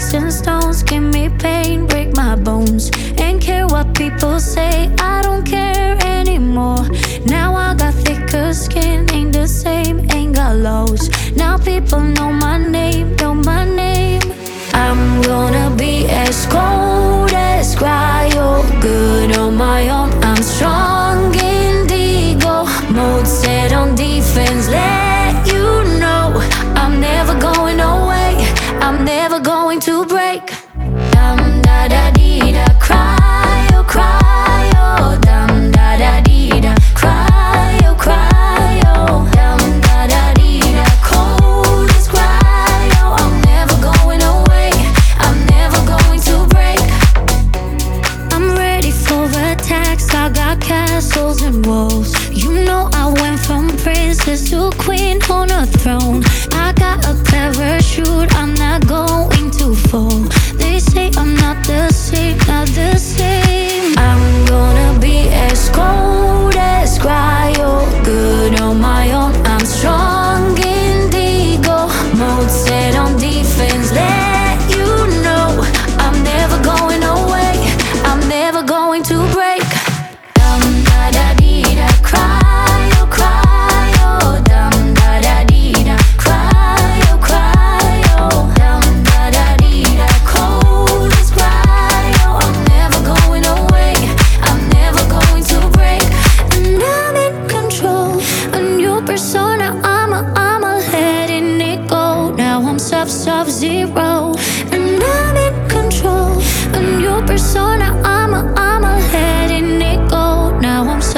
sticks and stones, give me pain, break my bones. Ain't care what people say, I don't care anymore. Now I got thicker skin, ain't the same, ain't got lows. Now people know my name, know my name. I'm gonna be as cold as cryo, good on my own, I'm strong indigo mode, set on defense, let you know I'm never going away, I'm never going to break. Dum da da dee da, cryo, cryo, dum da da dee da, cryo, cryo, dum da da dee da, cold as cryo, I'm never going away, I'm never going to break. I'm ready for attacks, I got castles and walls. You know I went from princess to queen on a throne. I got a parachute, I'm not going to fall. They say I'm not the same, not the same. I'm gonna be as cold as cryo, good on my own, I'm strong indigo mode, set on defense, let you know I'm never going away, I'm never going to break. Dum da da dee da, cryo, cryo, dum da da dee da, cryo, cryo, dum da da dee da, cold as cryo, I'm never going away, I'm never going to break. And I'm in control, a new persona, I'm letting it go. Now I'm sub-zero, and I'm in control, a new persona, I'm letting it go. Now I'm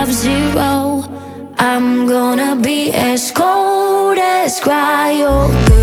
sub-zero. I'm gonna be as cold as cryo.